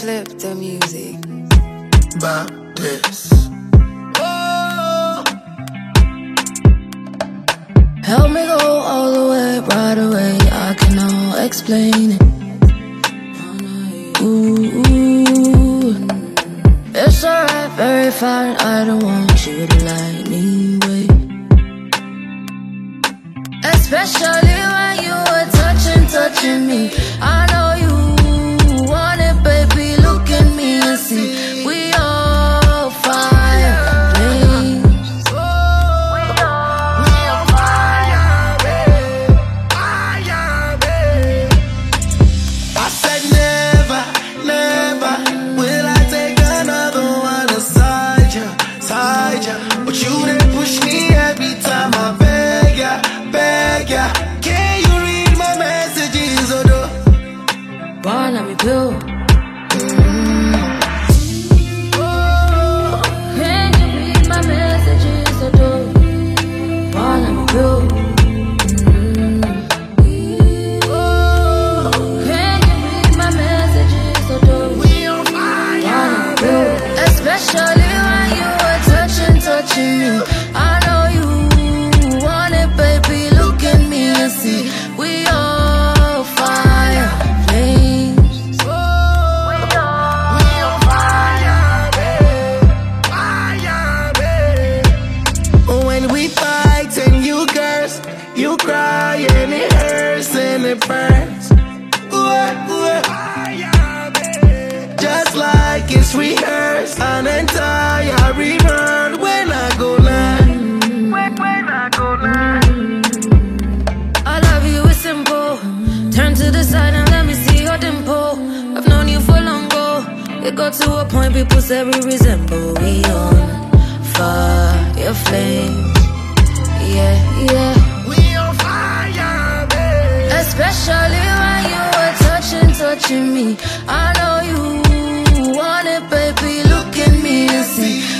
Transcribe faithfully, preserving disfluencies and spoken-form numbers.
flip the music. About this. Help me go all the way, right away. I cannot explain it. Ooh, ooh. It's alright, very fine. I don't want you to like me, wait. Especially when you were touching, touching me. I know you want it, baby. Look at me and see. We all fire flames. I said never, never will I take another one aside ya, side ya. But you didn't push me every time I beg ya, beg ya. Can you read my messages or no? Wanna me blue. Can you read my messages or do? Wanna me blue. Especially when you were touching, touching me. I know you want it, baby. Look at me and see. We all fire flames. We all fire, babe. Fire, babe. When we fight and you curse, you cry and it hurts and it burns. Ooh, ooh. Just like it's rehearsed, an entire rerun. When I go live, when, when I go live. I love you, it's simple. Turn to the side and let me see your dimple. I've known you for long ago. It got to a point people say we resemble. We on fire flames. Yeah, yeah. We on fire, babe. Especially when you were touching, touching me. I know you want it, baby. Look at me and see.